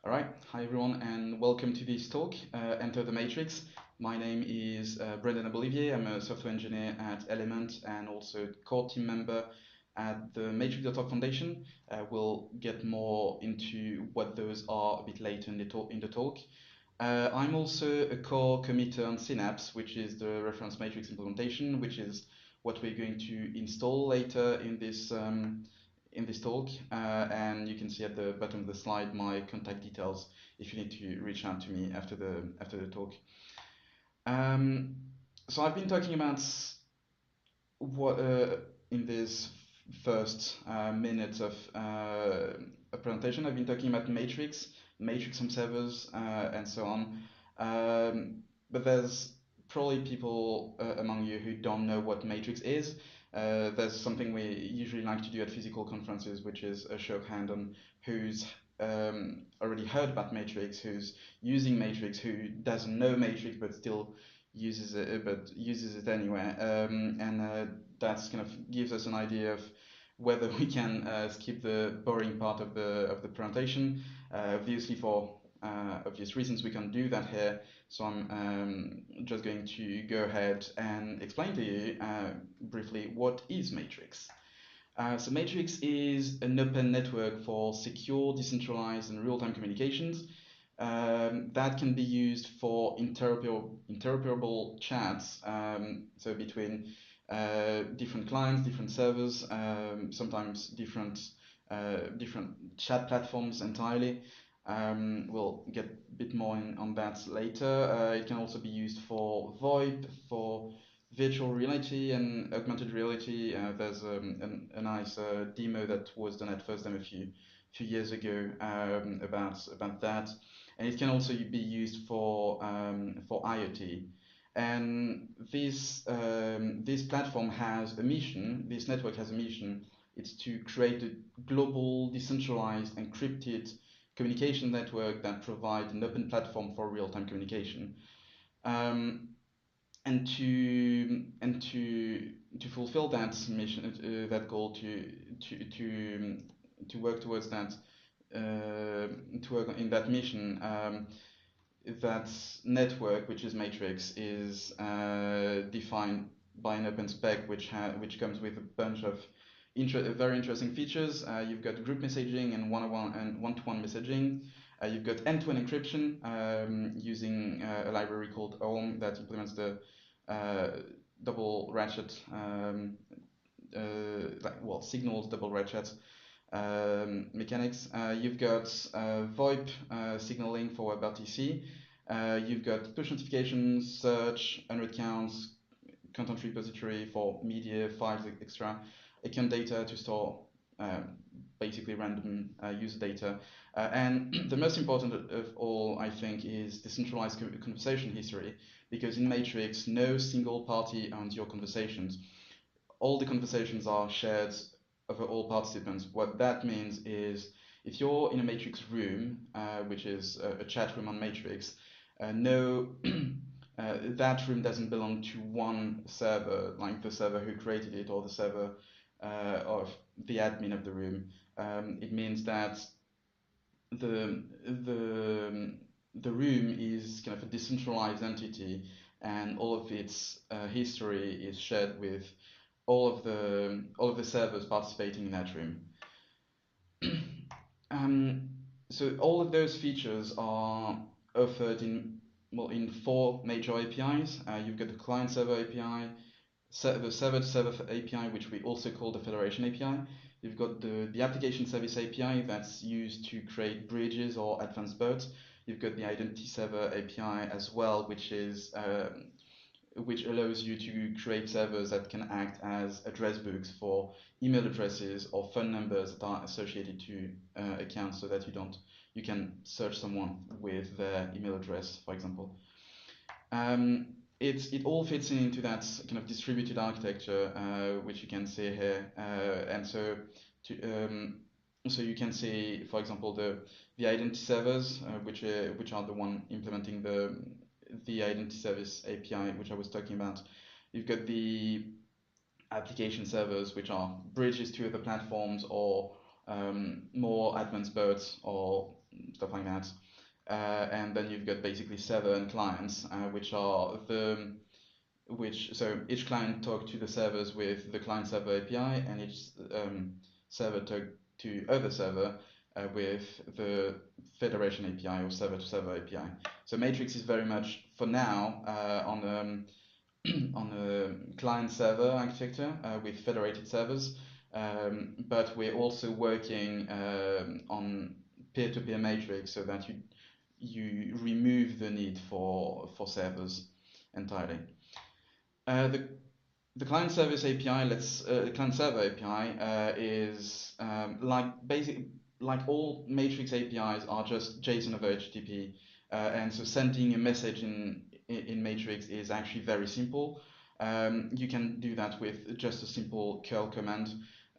All right, hi everyone, and welcome to this talk, Enter the Matrix. My name is Brendan Abolivier. I'm a software engineer at Element and also core team member at the Matrix.org Foundation. We'll get more into what those are a bit later in the talk. I'm also a core committer on Synapse, which is the reference matrix implementation, which is what we're going to install later in this talk. And you can see at the bottom of the slide my contact details if you need to reach out to me after the talk. Um, so I've been talking about what in this first minutes of a presentation. I've been talking about matrix observers, and so on. But there's probably people among you who don't know what matrix is. There's something we usually like to do at physical conferences, which is a show of hand on who's already heard about matrix, who's using matrix, who doesn't know matrix but still uses it anyway, and that's kind of gives us an idea of whether we can skip the boring part of the presentation. Obviously, for obvious reasons, we can do that here. So I'm just going to go ahead and explain to you briefly what is Matrix. So Matrix is an open network for secure, decentralized, and real-time communications that can be used for interoperable chats, so between different clients, different servers, sometimes different chat platforms entirely. We'll get a bit more on that later. It can also be used for VoIP, for virtual reality and augmented reality. There's a nice demo that was done at FirstDem a few years ago about that, and it can also be used for IoT. And this platform has a mission. This network has a mission. It's to create a global, decentralized, encrypted communication network that provides an open platform for real-time communication. Um, and to fulfill that mission, that goal, to work towards that, to work in that mission. That network, which is Matrix, is defined by an open spec, which comes with a bunch of very interesting features. You've got group messaging and one-to-one messaging. You've got end-to-end encryption using a library called OHM that implements the double ratchet, signals double ratchet mechanics. You've got VoIP signaling for WebRTC. You've got push notifications, search, unread counts, content repository for media, files, extra, account data to store basically random user data. And the most important of all, I think, is decentralized conversation history, because in Matrix, no single party owns your conversations. All the conversations are shared over all participants. What that means is if you're in a Matrix room, which is a chat room on Matrix, no, that room doesn't belong to one server, like the server who created it or the server of the admin of the room. It means that the the the room is kind of a decentralized entity, and all of its history is shared with all of the servers participating in that room. Um, so all of those features are offered in four major APIs. You've got the client server API, the server to server API, which we also call the Federation API. You've got the application service API that's used to create bridges or advanced bots. You've got the identity server API as well, which allows you to create servers that can act as address books for email addresses or phone numbers that are associated to accounts, so that you can search someone with their email address, for example. It all fits into that kind of distributed architecture, which you can see here, and so you can see, for example, the identity servers, which are the one implementing the identity service API, which I was talking about. You've got the application servers, which are bridges to other platforms or more advanced bots or stuff like that. And then you've got basically server and clients, which are so each client talk to the servers with the client server API, and each server talk to other server with the federation API or server to server API. So Matrix is very much for now on a client server architecture with federated servers, but we're also working on peer-to-peer matrix so that you remove the need for servers entirely. The client service API, client server API is like all Matrix APIs are just JSON over HTTP, and so sending a message in Matrix is actually very simple. You can do that with just a simple curl command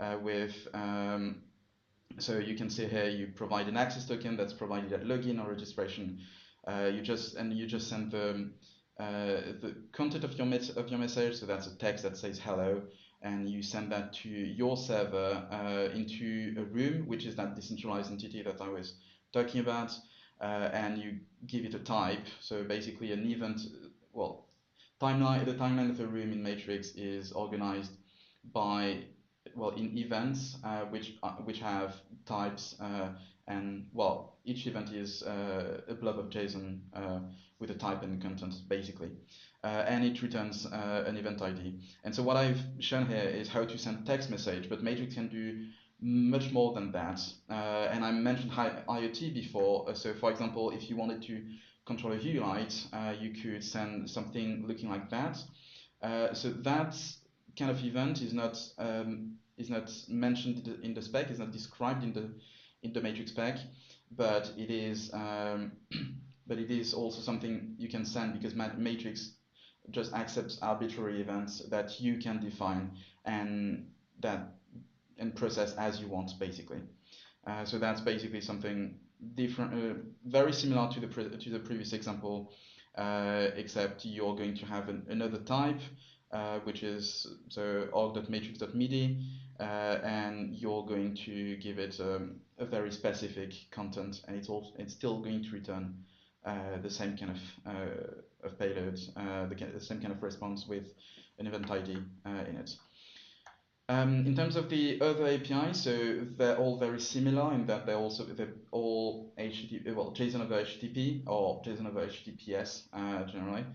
so you can see here you provide an access token that's provided at login or registration. You just send the content of your message, so that's a text that says hello, and you send that to your server into a room, which is that decentralized entity that I was talking about, and you give it a type. So basically, an event, well, the timeline of a room in Matrix is organized by in events which have types and each event is a blob of JSON with a type and content basically, and it returns an event ID. And so what I've shown here is how to send text message, but Matrix can do much more than that. And I mentioned IoT before. So for example, if you wanted to control a UV light, you could send something looking like that. So that kind of event is not mentioned in the spec, is not described in the Matrix spec, but it is but it is also something you can send because Matrix just accepts arbitrary events that you can define and process as you want basically. So that's basically something different, very similar to the previous example, except you're going to have another type, which is so org.matrix.midi, and you're going to give it a very specific content, and it's still going to return the same kind of payload, the same kind of response with an event ID in it. In terms of the other APIs, so they're all very similar in that they're all HTTP, JSON over HTTP or JSON over HTTPS generally.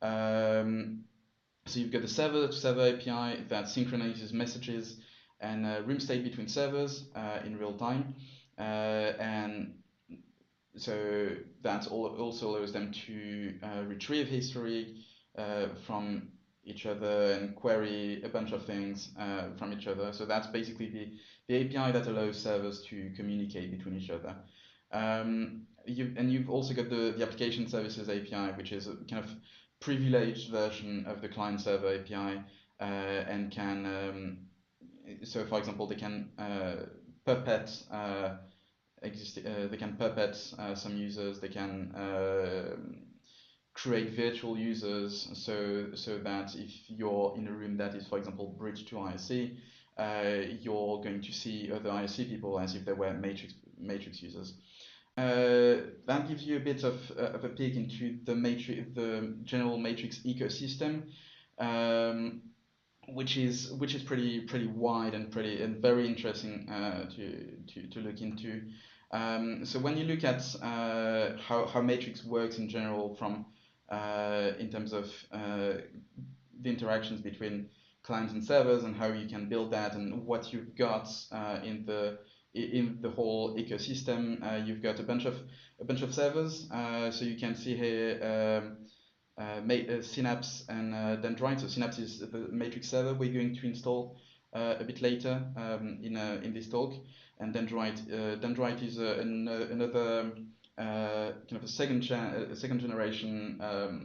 So you've got the server-to-server API that synchronizes messages and room state between servers in real time, and so that also allows them to retrieve history from each other and query a bunch of things from each other. So that's basically the API that allows servers to communicate between each other. You've also got the application services API, which is a kind of privileged version of the client server API, and can so for example they can perpet some users. They can create virtual users so that if you're in a room that is, for example, bridged to IRC, you're going to see other IRC people as if they were Matrix users. That gives you a bit of a peek into the general Matrix ecosystem, which is pretty wide and very interesting to look into. So when you look at how Matrix works in general, from in terms of the interactions between clients and servers and how you can build that and what you've got in the whole ecosystem, you've got a bunch of servers. So you can see here Synapse and Dendrite. So Synapse is the Matrix server we're going to install a bit later in this talk. And Dendrite is another kind of a second generation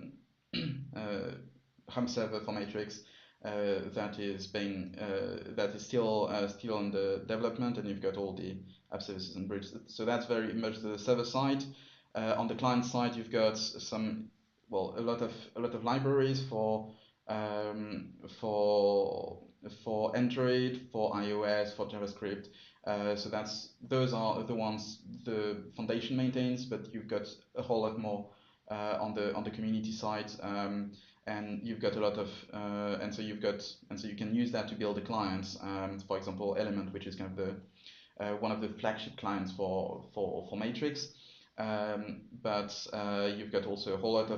home server for Matrix that is still under development, and you've got all the app services and bridges. So that's very much the server side. On the client side, you've got a lot of libraries for for Android, for iOS, for JavaScript. So those are the ones the foundation maintains, but you've got a whole lot more on the community side, and you've got a lot of and so you can use that to build the clients. For example, Element, which is kind of the one of the flagship clients for Matrix. But you've got also a whole lot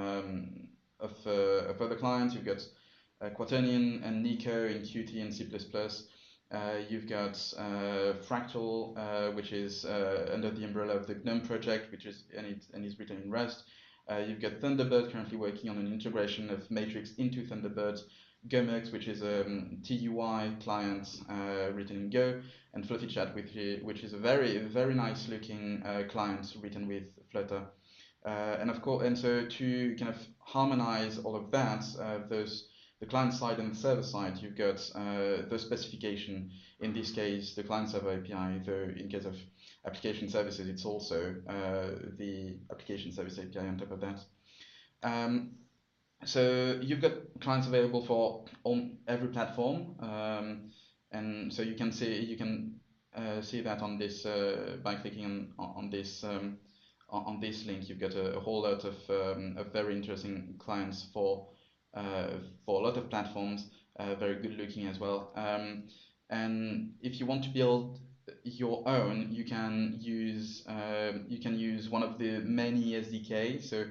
of other clients. You've got Quaternion and Nico in Qt and C++. You've got Fractal, which is under the umbrella of the GNOME project, which is and is written in Rust. You've got Thunderbird currently working on an integration of Matrix into Thunderbird. Gomux, which is a TUI client written in Go, and FluffiChat, which is a very nice looking client written with Flutter. And of course, and so to kind of harmonize all of that, the client side and the server side, you've got the specification. In this case, the client server API. Though in case of application services, it's also the application service API on top of that. So you've got clients available for every platform, and so you can see that on this by clicking on this link. You've got a whole lot of very interesting clients for a lot of platforms, very good looking as well. And if you want to build your own, you can use one of the many SDKs. So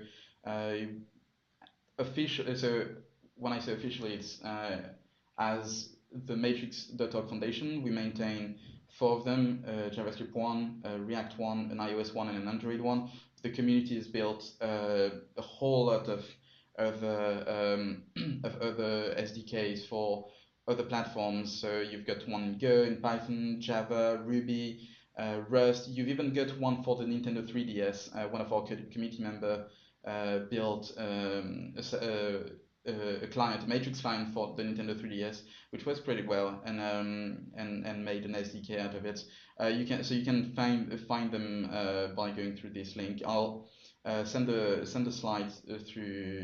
so when I say officially, it's as the Matrix.org Foundation, we maintain 4 of them: JavaScript 1, React 1, an iOS 1, and an Android 1. The community has built a whole lot of other SDKs for other platforms. So you've got one in Go, in Python, Java, Ruby, Rust. You've even got one for the Nintendo 3DS. One of our community members built a client, a Matrix client for the Nintendo 3DS, which works pretty well, and made an SDK out of it. You can find them by going through this link. I'll send the slides through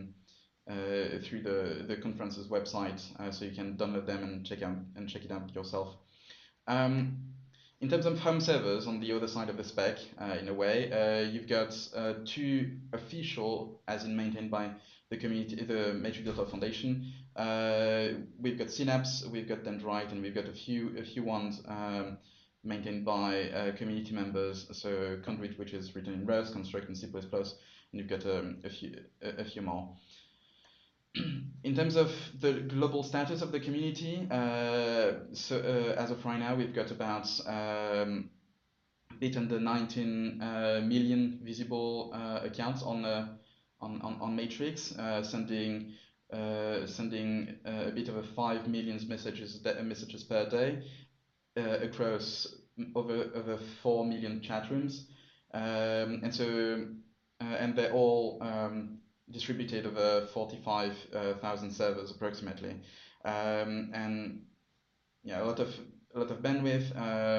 the conference's website, so you can download them and check it out yourself. In terms of home servers, on the other side of the spec, in a way, you've got 2 official, as in maintained by the community, the Matrix.org Foundation. We've got Synapse, we've got Dendrite, and we've got a few ones maintained by community members. So Conduit, which is written in Rust, Construct in C++, and you've got a few more. In terms of the global status of the community, as of right now, we've got about a bit under 19 million visible accounts on Matrix, sending a bit over 5 million messages per day across over 4 million chat rooms, and they're all distributed over 45,000 servers approximately, and yeah, a lot of bandwidth,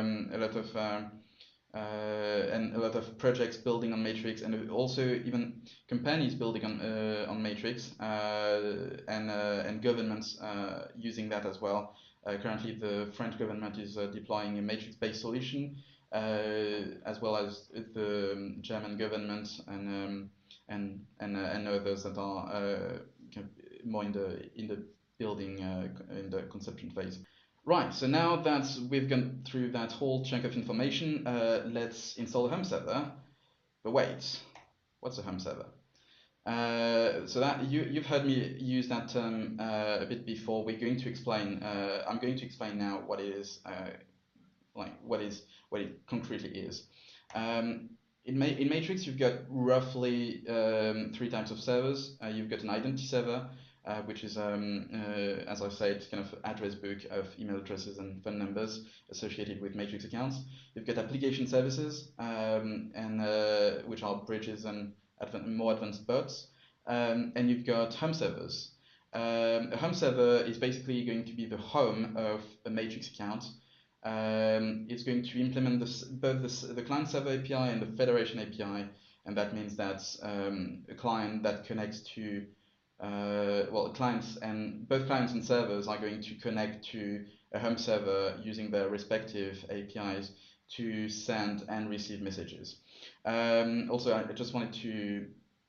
and a lot of projects building on Matrix, and also even companies building on Matrix, and governments using that as well. Currently, the French government is deploying a Matrix-based solution, as well as the German government and others that are more in the building, in the conception phase. Right, so now that we've gone through that whole chunk of information, let's install a home server. But wait, what's a home server? So that you've heard me use that term a bit before. We're going to explain. I'm going to explain now what it is, what it concretely is. In Matrix, you've got roughly 3 types of servers. You've got an identity server, which is, as I said, kind of address book of email addresses and phone numbers associated with Matrix accounts. You've got application services, which are bridges and more advanced bots, and you've got home servers. A home server is basically going to be the home of a Matrix account. It's going to implement both the client server API and the federation API, and that means that a client that connects to well, clients and both clients and servers are going to connect to a home server using their respective APIs to send and receive messages. Also, I just wanted to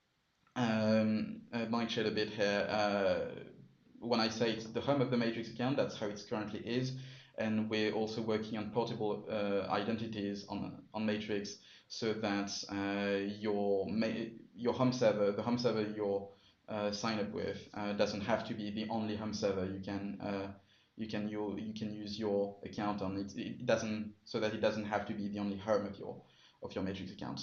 mic shade a bit here. When I say it's the home of the Matrix account, that's how it currently is. And we're also working on portable identities on Matrix so that your home server, the home server you're sign up with, doesn't have to be the only home server you can use your account on. It doesn't, so that it doesn't have to be the only home of your Matrix account.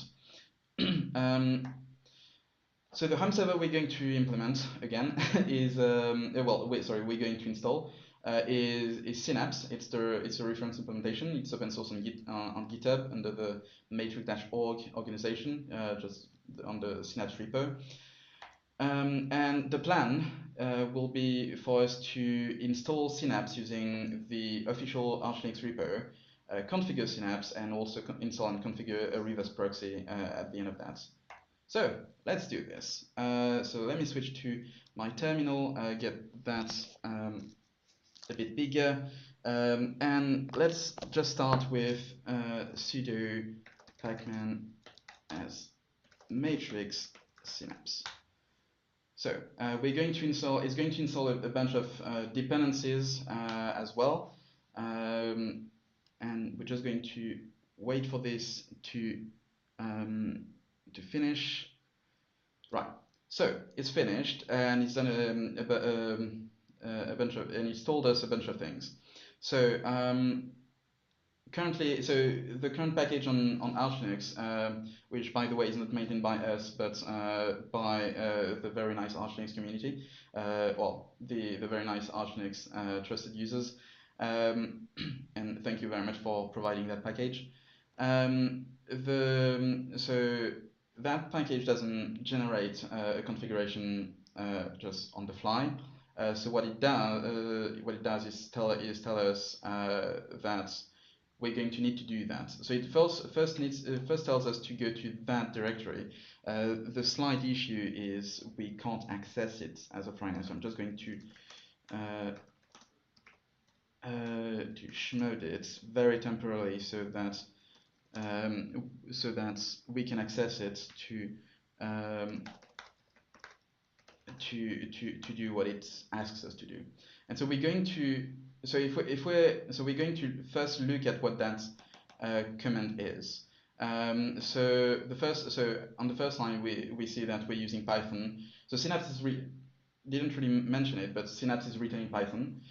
So the home server we're going to implement again is we're going to install is Synapse. It's a reference implementation. It's open source on GitHub under the matrix-org organization, just on the Synapse repo. And the plan will be for us to install Synapse using the official Arch Linux repo, configure Synapse, and also install and configure a reverse proxy at the end of that. So let's do this. So let me switch to my terminal, get that a bit bigger, and let's just start with sudo pacman as matrix synapse. So we're going to install. It's going to install a bunch of dependencies as well, and we're just going to wait for this to finish. Right. So it's finished, and it's done a bunch of, and it's told us a bunch of things. So currently, so the current package on Arch Linux, which by the way is not maintained by us, but by the very nice Arch Linux community, well, the very nice Arch Linux trusted users, and thank you very much for providing that package. So that package doesn't generate a configuration just on the fly. So what it does is tell us that we're going to need to do that. So it first tells us to go to that directory. The slight issue is we can't access it as of right now. So I'm just going to chmod it very temporarily so that we can access it to do what it asks us to do. And so we're going to we're going to first look at what that command is. So on the first line we see that we're using Python. So Synapse didn't really mention it, but Synapse is written in Python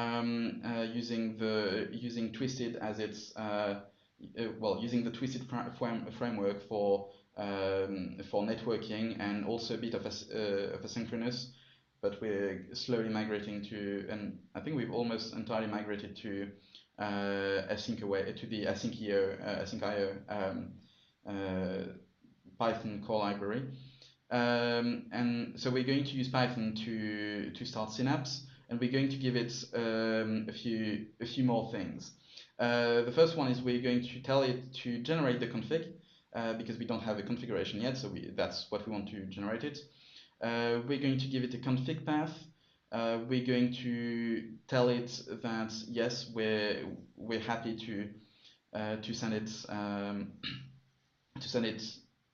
using Twisted as its using the Twisted framework for networking, and also a bit of asynchronous, but we're slowly migrating to, and I think we've almost entirely migrated to the asyncio Python core library. And so we're going to use Python to start Synapse, and we're going to give it a few more things. The first one is we're going to tell it to generate the config, because we don't have a configuration yet, so that's what we want to generate it. We're going to give it a config path. We're going to tell it that yes, we're happy to send it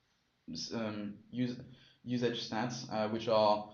usage stats, which are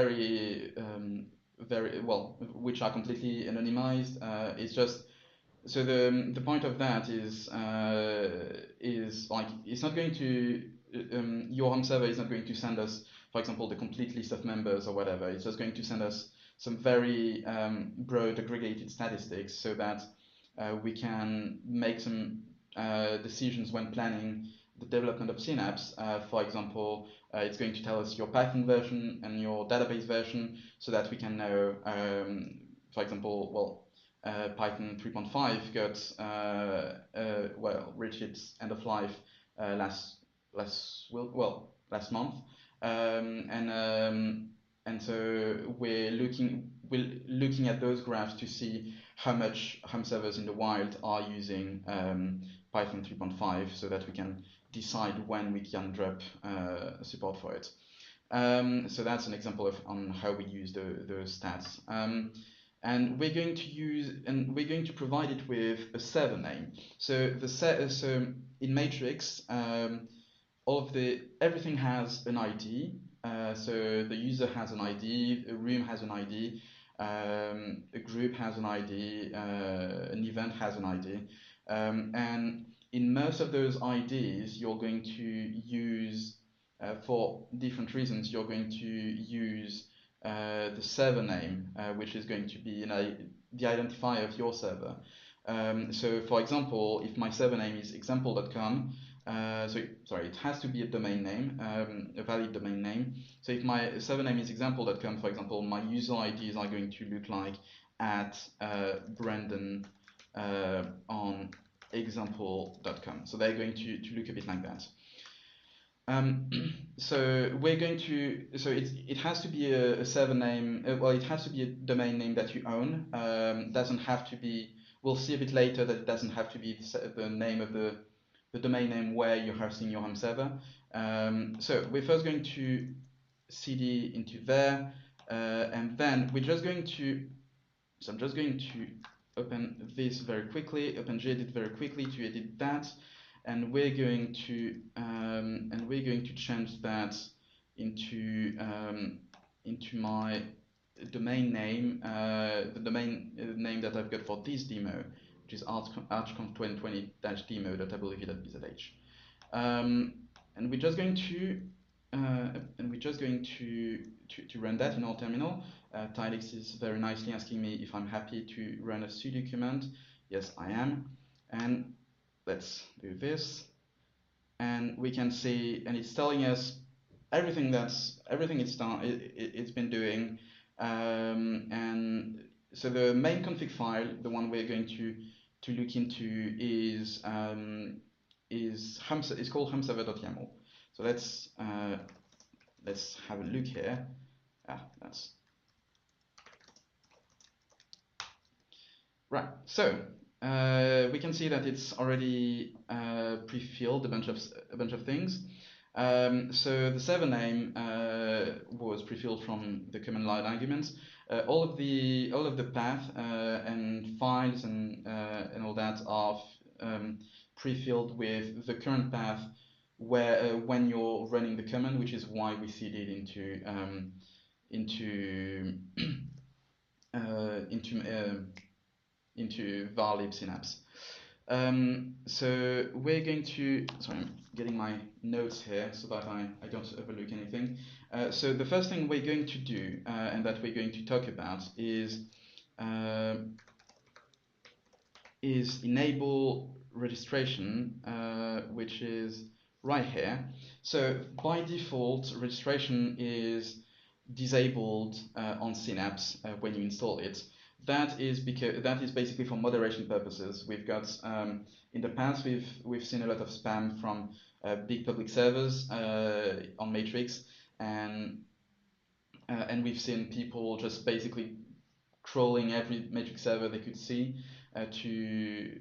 which are completely anonymized. It's just, so the point of that is like, it's not going to your home server is not going to send us, for example, the complete list of members or whatever. It's just going to send us some very broad aggregated statistics so that we can make some decisions when planning the development of Synapse. For example, it's going to tell us your Python version and your database version so that we can know, for example, Python 3.5 got reached its end of life last month, and so we're looking at those graphs to see how much home servers in the wild are using Python 3.5, so that we can decide when we can drop support for it. So that's an example of on how we use the stats. And we're going to provide it with a server name. So so in Matrix, everything has an ID. So the user has an ID, a room has an ID, a group has an ID, an event has an ID, and in most of those IDs, you're going to use, for different reasons, you're going to use the server name, which is going to be the identifier of your server. So, for example, if my server name is example.com, sorry, it has to be a domain name, a valid domain name. So if my server name is example.com, for example, my user IDs are going to look like at Brandon on example.com. So they're going to look a bit like that. So it has to be a server name. Well, it has to be a domain name that you own. Doesn't have to be. We'll see a bit later that it doesn't have to be the name of the domain name where you're hosting your home server. So we're first going to cd into there, and then we're just going to. So I'm just going to open this very quickly, open gedit very quickly to edit that, and we're going to change that into my domain name, the domain name that I've got for this demo, which is archconf2020-demo.ablv.bzh. And we're just going to run that in our terminal. Tilix is very nicely asking me if I'm happy to run a sudo command. Yes, I am. And let's do this. And we can see, and it's telling us everything it's been doing. And so the main config file, the one we're going to look into, is called homeserver.yaml. So let's have a look here. That's right. So we can see that it's already pre-filled a bunch of things. So the server name was pre-filled from the command line arguments. All of the path and files and all that are pre-filled with the current path where when you're running the command, which is why we feed it into var lib synapse. So we're going to, sorry, I'm getting my notes here so that I don't overlook anything. So the first thing we're going to do and that we're going to talk about is enable registration, which is right here. So by default, registration is disabled on Synapse when you install it. That is basically for moderation purposes. We've got in the past we've seen a lot of spam from big public servers on Matrix, and we've seen people just basically crawling every Matrix server they could see to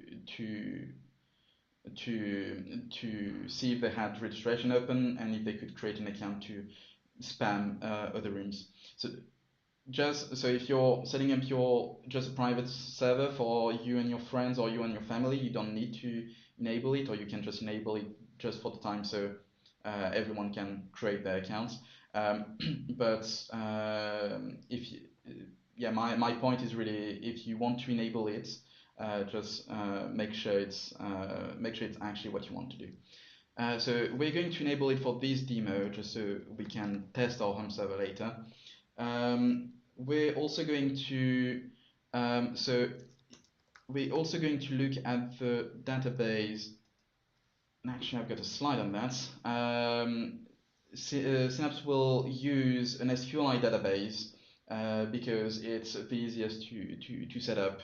see if they had registration open and if they could create an account to spam other rooms. So if you're setting up just a private server for you and your friends or you and your family, you don't need to enable it, or you can just enable it just for the time so everyone can create their accounts. But if you, yeah, my point is really, if you want to enable it, just make sure it's actually what you want to do. So we're going to enable it for this demo just so we can test our home server later. We're also going to look at the database. Actually, I've got a slide on that. Synapse will use an SQLite database because it's the easiest to set up.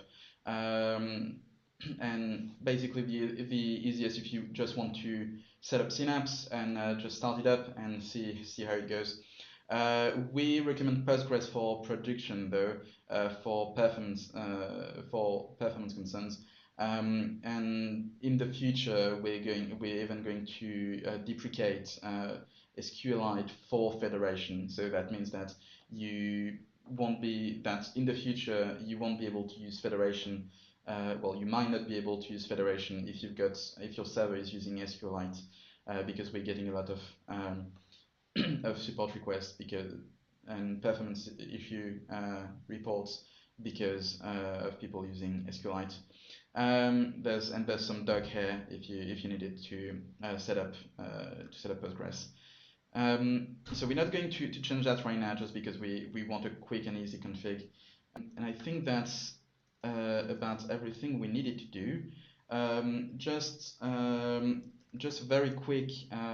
And basically the easiest if you just want to set up Synapse and just start it up and see how it goes. We recommend Postgres for production though, for performance concerns. And in the future, we're even going to deprecate SQLite for federation. So that means that you won't be that in the future you won't be able to use federation. Well, you might not be able to use federation if your server is using SQLite, because we're getting a lot of support requests and performance issue reports because of people using SQLite. There's some doc here if you needed to set up Postgres. So we're not going to change that right now just because we want a quick and easy config. And I think that's about everything we needed to do. Just a very quick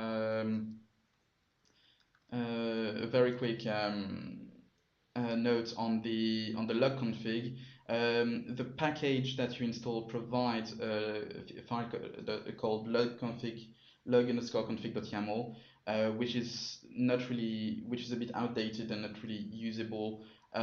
note on the log config. The package that you install provides a file called log_config.yaml, which is a bit outdated and not really usable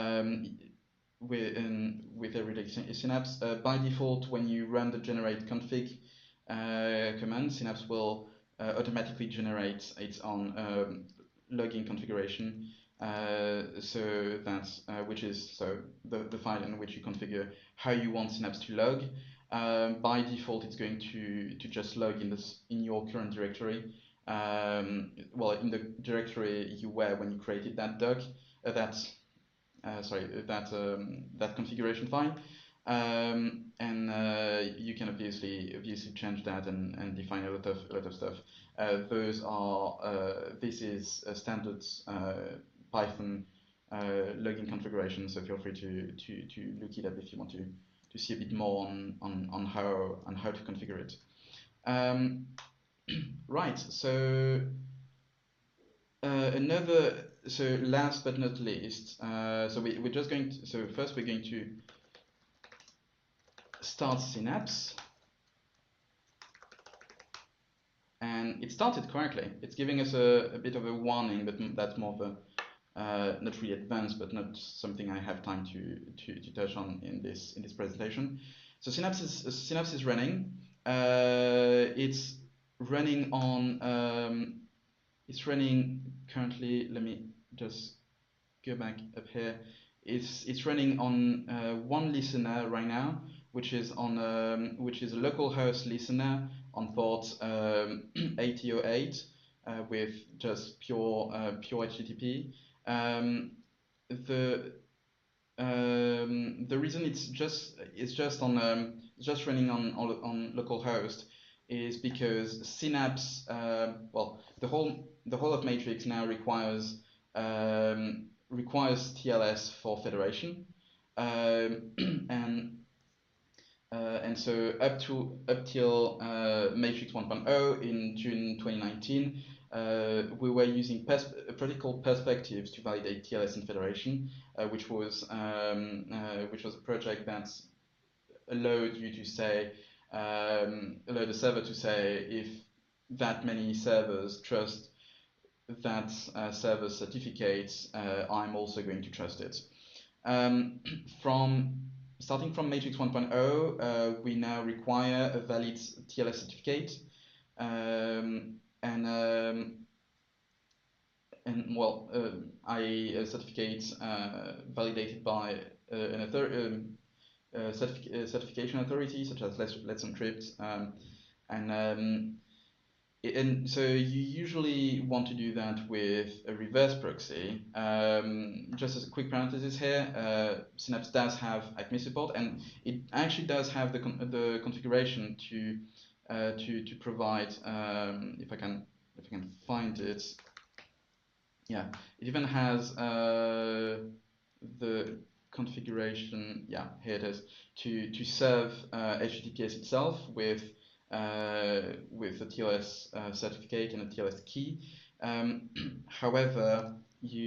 with everyday Synapse. By default, when you run the generate config command, Synapse will automatically generate its own logging configuration. So that's the file in which you configure how you want Synapse to log. By default, it's going to just log in your current directory. Well, in the directory you were when you created that that configuration file. And you can obviously change that and define a lot of stuff. This is a standard Python logging configuration, so feel free to look it up if you want to see a bit more on how to configure it. Right, so last but not least, first we're going to start Synapse, and it started correctly. It's giving us a bit of a warning, but that's more of a not really advanced, but not something I have time to touch on in this presentation. So Synapse is running. It's running on. It's running currently. Let me just go back up here. It's running on one listener right now, which is a localhost listener on port 8008 with just pure HTTP. The reason it's just running on localhost is because Synapse, the whole of Matrix now requires TLS for federation, and so up till Matrix 1.0 in June 2019, we were using a project called Perspectives to validate TLS in federation, which was a project that allowed you to say, allowed the server to say if that many servers trust that server's certificates, I'm also going to trust it. Starting from Matrix 1.0, we now require a valid TLS certificate, a certificate validated by an certification authority such as Let's Encrypt, and so you usually want to do that with a reverse proxy. Just as a quick parenthesis here, Synapse does have ACME support, and it actually does have the configuration to provide. If I can find it, yeah, it even has the configuration. Yeah, here it is, to serve HTTPS itself with a TLS certificate and a TLS key. However,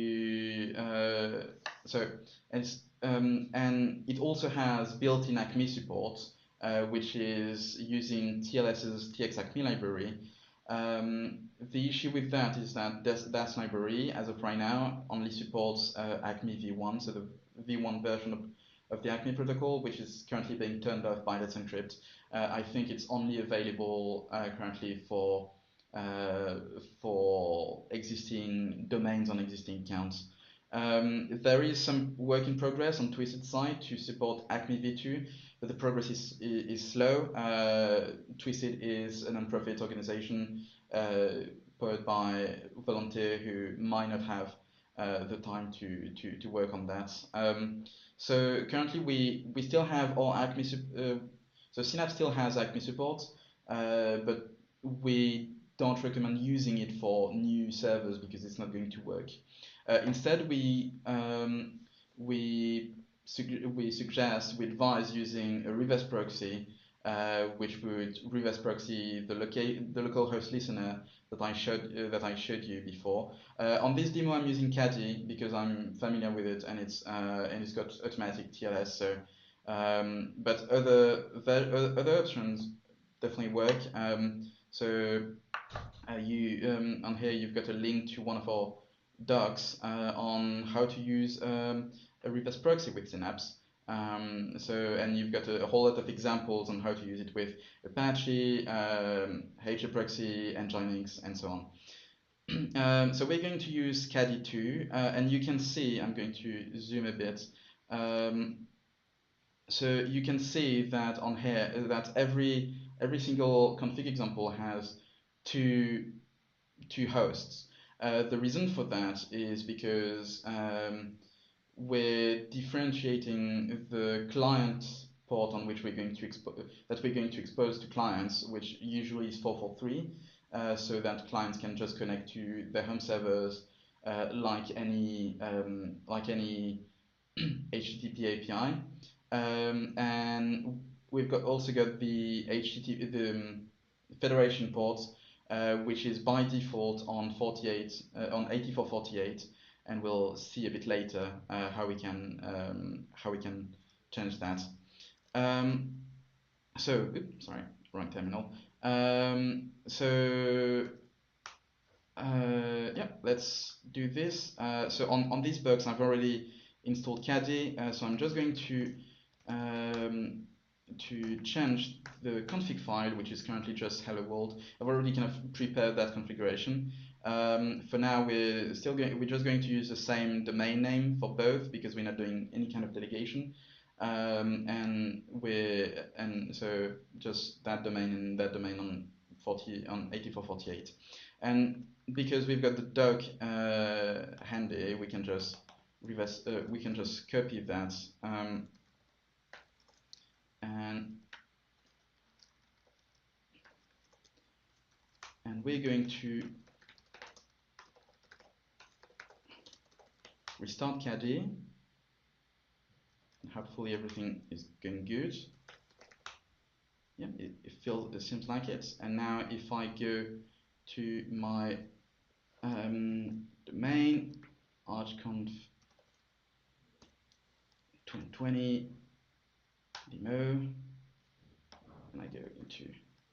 and it also has built-in ACME support, which is using TLS's TX-ACME library. The issue with that is that that library, as of right now, only supports ACME v1, so the v1 version of the ACME protocol, which is currently being turned off by Let's Encrypt. I think it's only available currently for for existing domains on existing accounts. There is some work in progress on Twisted side to support Acme V2, but the progress is slow. Twisted is a non-profit organization powered by volunteers who might not have the time to work on that. So currently we still have our Acme, so Synapse still has Acme support, but we don't recommend using it for new servers because it's not going to work. Instead, we suggest, we advise using a reverse proxy, which would reverse proxy the local host listener that I showed you before. On this demo, I'm using Caddy because I'm familiar with it, and it's got automatic TLS. So, but other options definitely work. So on here you've got a link to one of our docs on how to use a reverse proxy with Synapse. And you've got a whole lot of examples on how to use it with Apache, HAProxy, Nginx, and so on. So we're going to use Caddy2, and you can see, I'm going to zoom a bit. So you can see that on here that every single config example has two hosts. The reason for that is because we're differentiating the client port on which we're going to expose to clients, which usually is 443, so that clients can just connect to their home servers like any HTTP API. And we've also got the HTTP, the federation ports, which is by default on 8448, and we'll see a bit later how we can change that. Sorry, wrong terminal. Yeah, let's do this. So on these bugs, I've already installed Caddy, so I'm just going to change the config file, which is currently just hello world. I've already kind of prepared that configuration. For now, we're just going to use the same domain name for both because we're not doing any kind of delegation. And so just that domain and that domain on 8448. And because we've got the doc handy, we can just copy that. And we're going to restart Caddy. Hopefully everything is going good. Yeah, it seems like it. And now if I go to my domain, archconf 2020 demo, and I go into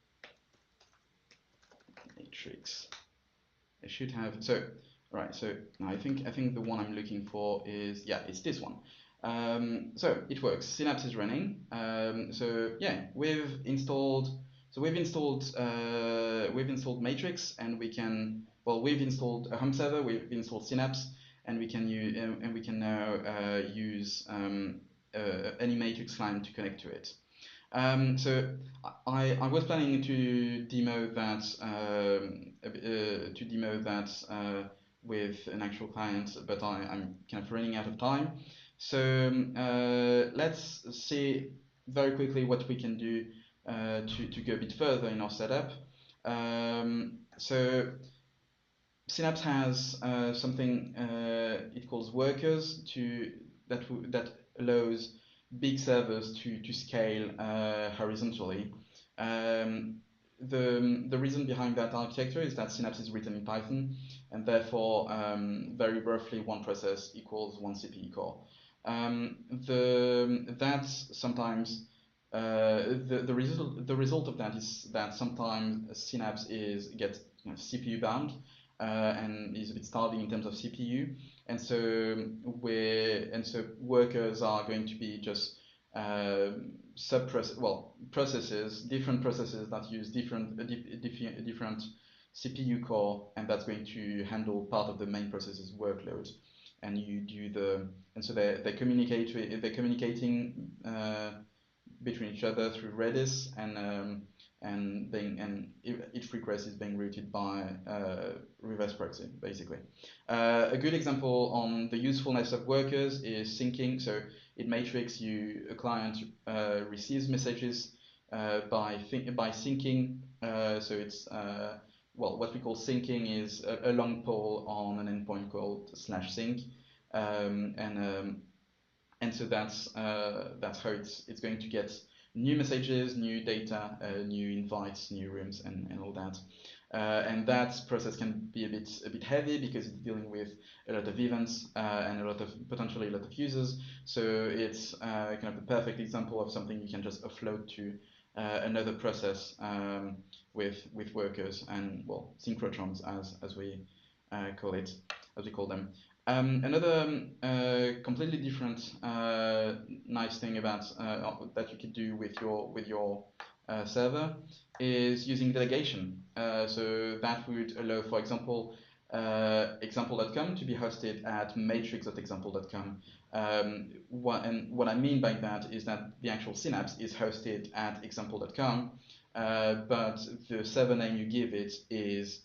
matrix. I should have right. So now I think the one I'm looking for is, yeah, it's this one. So it works. Synapse is running. So yeah, we've installed Matrix, and we've installed a home server. We've installed Synapse, and we can now use any Matrix client to connect to it. So I was planning to demo that with an actual client, but I'm kind of running out of time. So let's see very quickly what we can do to go a bit further in our setup. So Synapse has something it calls workers that allows big servers to scale horizontally. The reason behind that architecture is that Synapse is written in Python, and therefore very roughly one process equals one CPU core. That's sometimes the result of that is that sometimes Synapse gets CPU bound and is a bit starving in terms of CPU, and so workers are going to be just different processes that use different CPU core, and that's going to handle part of the main process's workload. And you do and so they're communicating between each other through Redis, and each request is being routed by reverse proxy, basically. A good example on the usefulness of workers is syncing. So in Matrix, a client receives messages by syncing. So it's what we call syncing is a long poll on an endpoint called /sync, and so that's how it's going to get new messages, new data, new invites, new rooms, and all that. And that process can be a bit heavy because it's dealing with a lot of events and potentially a lot of users. So it's kind of the perfect example of something you can just offload to another process with workers and synchrotrons as we call them. Another completely different nice thing about that you could do with your server is using delegation. So that would allow, for example, example.com to be hosted at matrix.example.com. What I mean by that is that the actual Synapse is hosted at example.com, but the server name you give it is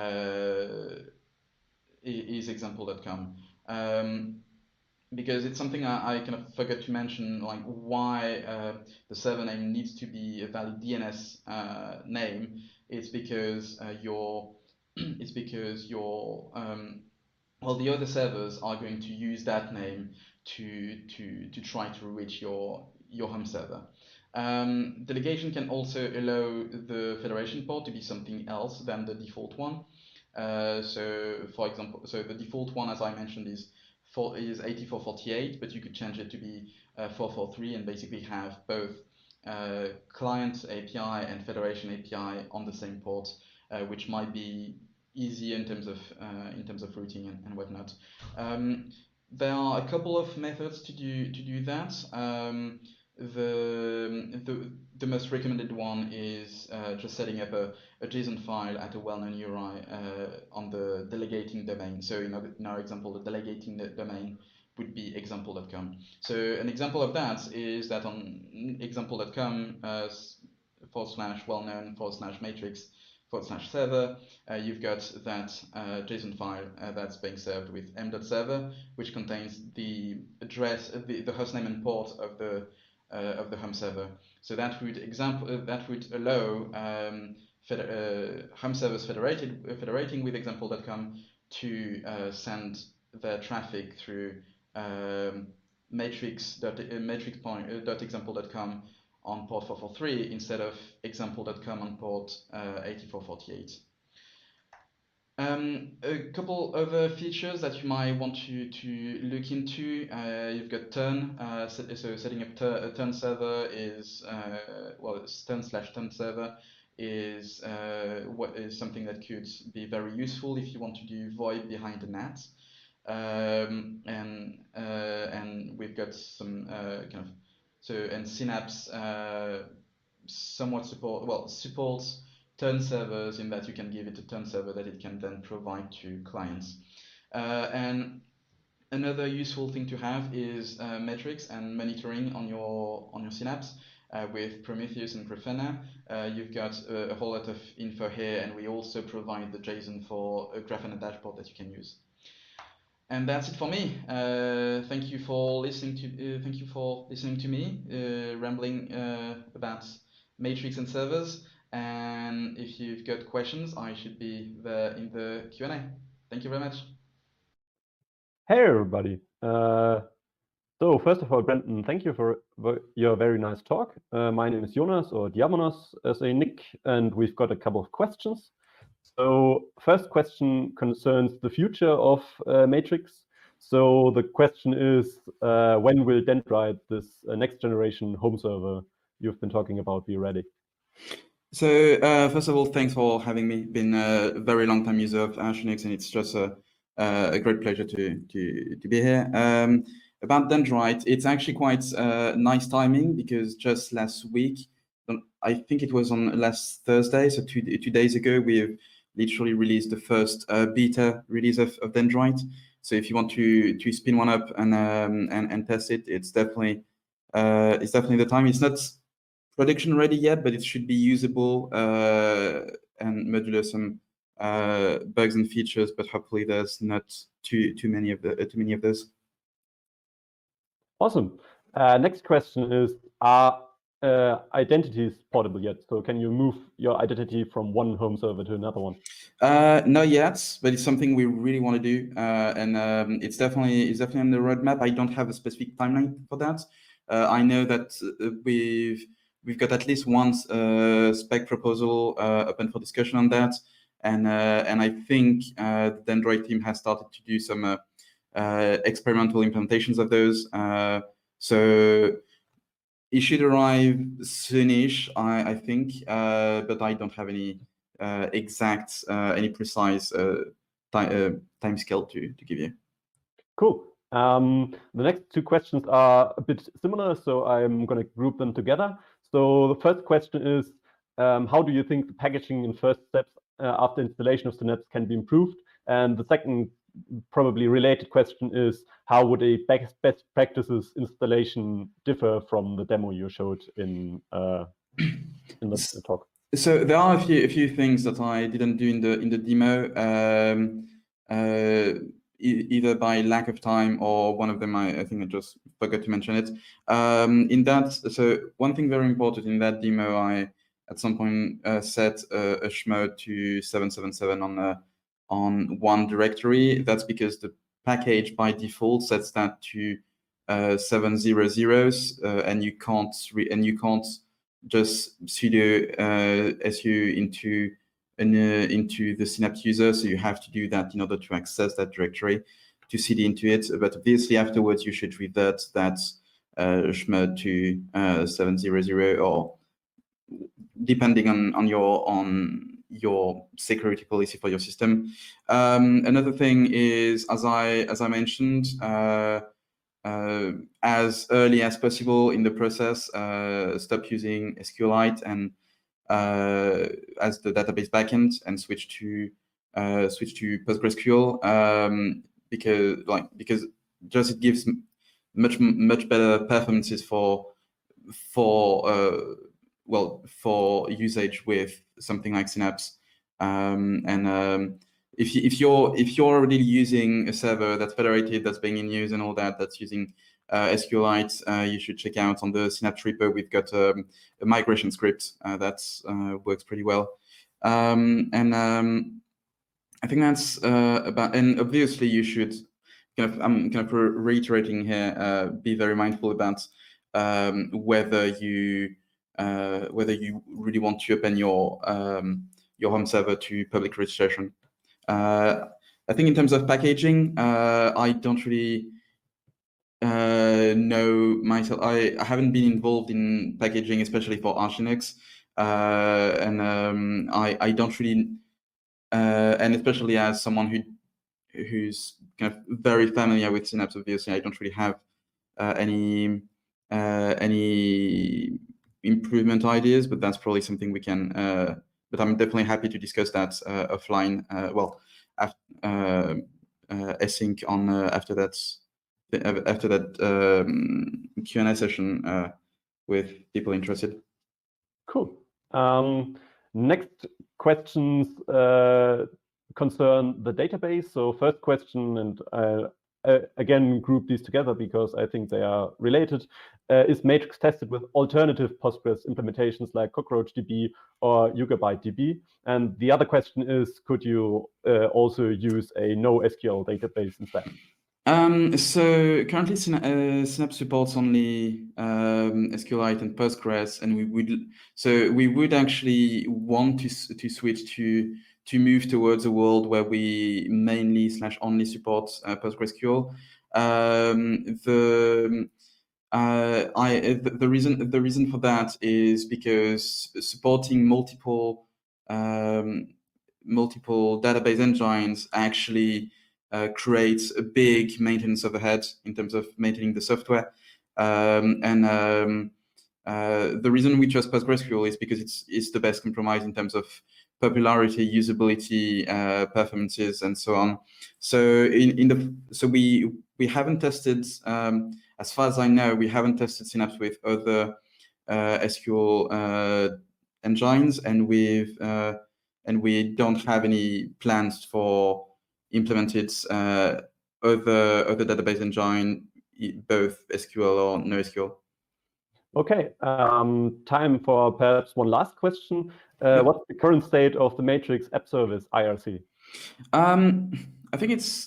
example.com. Because it's something I kind of forgot to mention, like why the server name needs to be a valid DNS name. It's because the other servers are going to use that name to try to reach your home server. Delegation can also allow the federation port to be something else than the default one. So for example, the default one, as I mentioned, is 8448, but you could change it to be 443 and basically have both client API and federation API on the same port, which might be easy in terms of routing and whatnot. There are a couple of methods to do that. The most recommended one is just setting up a JSON file at a well-known URI on the delegating domain. So in our example, the delegating domain would be example.com. So an example of that is that on example.com /well-known/matrix /server, you've got that JSON file that's being served with m.server, which contains the address, the hostname and port of the home server. So that would allow home servers federating with example.com to send their traffic through matrix.example.com on port 443 instead of example.com on port 8448. A couple other features that you might want to look into. You've got Turn. So setting up a Turn server is Turn/Turn server is something that could be very useful if you want to do VoIP behind the NAT. And we've got some and Synapse somewhat supports Turn servers in that you can give it a Turn server that it can then provide to clients. And another useful thing to have is metrics and monitoring on your Synapse. With Prometheus and Grafana, you've got a whole lot of info here, and we also provide the JSON for a Grafana dashboard that you can use. And that's it for me. Thank you for listening to me rambling about Matrix and servers. And if you've got questions, I should be there in the Q&A. Thank you very much. Hey everybody. So first of all, Brendan, thank you for your very nice talk. My name is Jonas, or Diamonos as a nick, and we've got a couple of questions. So first question concerns the future of Matrix. So the question is, when will Dendrite, this next generation home server you've been talking about, be ready? So first of all, thanks for having me. Been a very long time user of Unix, and it's just a great pleasure to be here. About Dendrite, it's actually quite nice timing because just last week, I think it was on last Thursday, so two days ago, we've literally released the first beta release of Dendrite. So if you want to spin one up and test it, it's definitely the time. It's not production ready yet, but it should be usable and modular some bugs and features. But hopefully, there's not too many of those. Awesome. Next question is: are identities portable yet? So can you move your identity from one home server to another one? Not yet, but it's something we really want to do, and it's definitely on the roadmap. I don't have a specific timeline for that. I know that we've got at least one spec proposal open for discussion on that, and I think the Dendrite team has started to do some experimental implementations of those. So it should arrive soonish, I think, but I don't have any exact, any precise time scale to give you. Cool. The next two questions are a bit similar, so I'm going to group them together. So the first question is, how do you think the packaging in first steps after installation of Synapse can be improved? And the second, probably related question is, how would a best practices installation differ from the demo you showed in the talk? So there are a few things that I didn't do in the demo, either by lack of time or one of them I think I just forgot to mention it. In that, so one thing very important in that demo, I at some point set a shmode to 777 on one directory. That's because the package by default sets that to 700s, and you can't just sudo su into the Synapse user, so you have to do that in order to access that directory to cd into it. But obviously afterwards you should revert that shmode to 700, or depending on your security policy for your system. Another thing is, as I mentioned, as early as possible in the process, stop using SQLite and as the database backend and switch to PostgreSQL, because just it gives much better performances for usage with something like Synapse. If you're already using a server that's federated, that's being in use and all that, that's using SQLite, you should check out on the Synapse repo. We've got a migration script that works pretty well. I think that's about. And obviously, you should I'm kind of reiterating here. Be very mindful about whether you really want to open your home server to public registration. I think in terms of packaging, I don't really know myself. I haven't been involved in packaging, especially for Arch Linux, and I don't really, and especially as someone who's kind of very familiar with Synapse, obviously, I don't really have any improvement ideas, but that's probably something we can. But I'm definitely happy to discuss that offline. Async on after that Q&A session with people interested. Cool. Next questions concern the database. So first question, and again group these together because I think they are related. Is Matrix tested with alternative Postgres implementations like CockroachDB or YugabyteDB? And the other question is, could you also use a NoSQL database instead? So currently Synapse supports only SQLite and Postgres, and we would actually want to switch to move towards a world where we mainly / only support PostgreSQL. The reason for that is because supporting multiple database engines actually creates a big maintenance overhead in terms of maintaining the software. The reason we chose PostgreSQL is because it's the best compromise in terms of popularity, usability, performances, and so on. So we haven't tested, as far as I know, we haven't tested Synapse with other SQL engines, and we don't have any plans for implemented other database engine, both SQL or NoSQL. Okay, time for perhaps one last question. What's the current state of the Matrix app service, IRC? I think it's.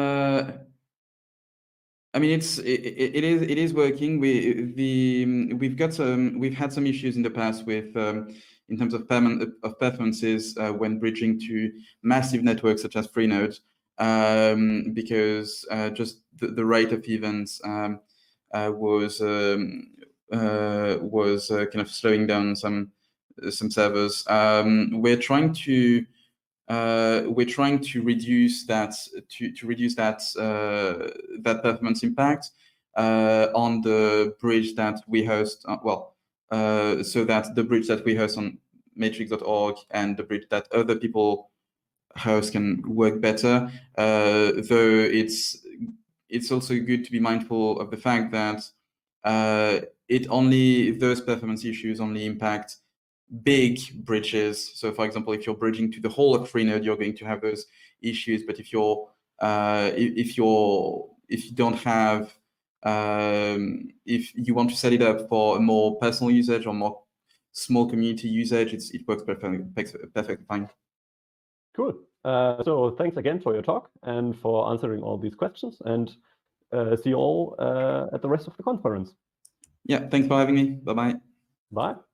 I mean, it is working. We've had some issues in the past with in terms of performances when bridging to massive networks such as Freenode, because just the rate of events was kind of slowing down some servers. We're trying to reduce that that performance impact on the bridge that we host. So that the bridge that we host on matrix.org and the bridge that other people host can work better. Though it's also good to be mindful of the fact that those performance issues only impact big bridges. So for example, if you're bridging to the whole of Freenode, you're going to have those issues. But if you don't have, if you want to set it up for a more personal usage or more small community usage, it works perfectly fine. Cool. So thanks again for your talk and for answering all these questions, and see you all at the rest of the conference. Yeah, thanks for having me. Bye-bye. Bye.